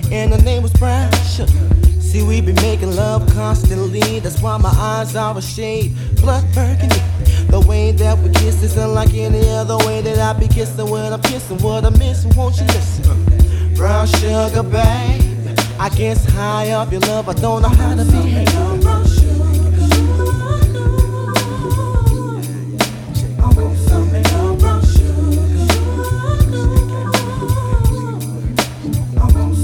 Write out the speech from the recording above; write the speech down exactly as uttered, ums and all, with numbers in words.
and her name was Brown Sugar. See, we be making love constantly, that's why my eyes are a shade blood burgundy. The way that we kiss isn't like any other way that I be kissing when I'm kissing what I'm missing, won't you listen? Brown sugar, babe, I guess high up your love, I don't know how to behave.